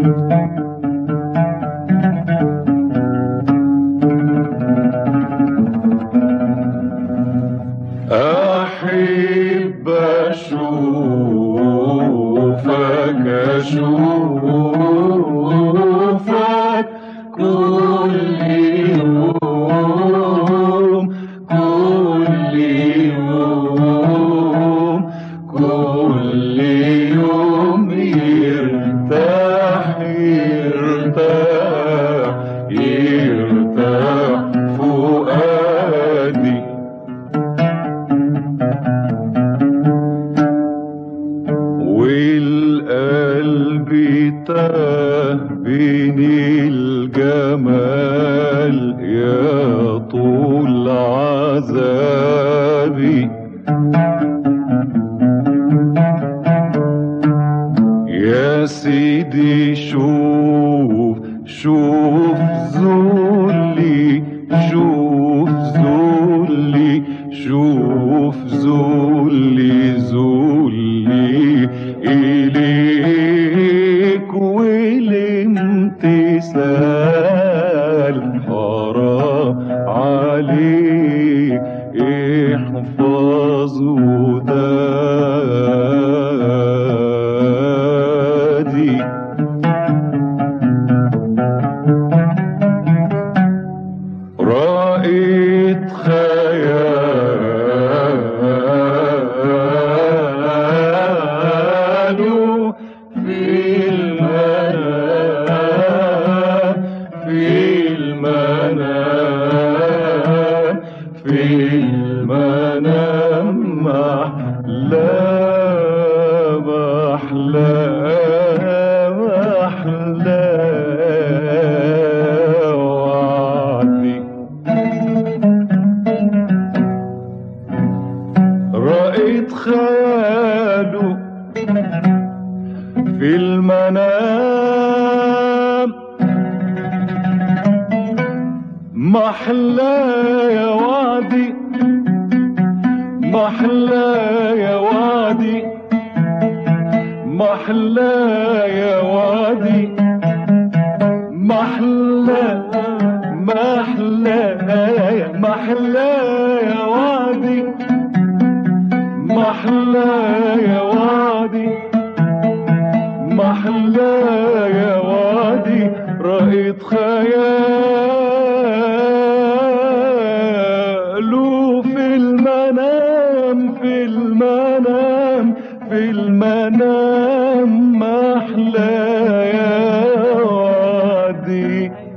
أحب أشوفك أشوفك كل يوم كل يوم كل يوم يرتاح يرتاح يرتاح فؤادي والقلب تاه بين الجمال يا طول عذابي يا سيدي شوف شوف ذلي شوف ذلي شوف ذلي ذلي إليك والامتثال حرام عليك احفظ ودادي رأيت خياله في المنام في المنام في المنام محلى محلى محلى وعدي رأيت خياله في المنام محلى يا وعدي محلى يا وعدي محلى يا وعدي محلى محلى محلى يا وعدي محلى يا وعدي محلى يا وعدي رأيت خياله في المنام في المنام في المنام محلى يا وعدي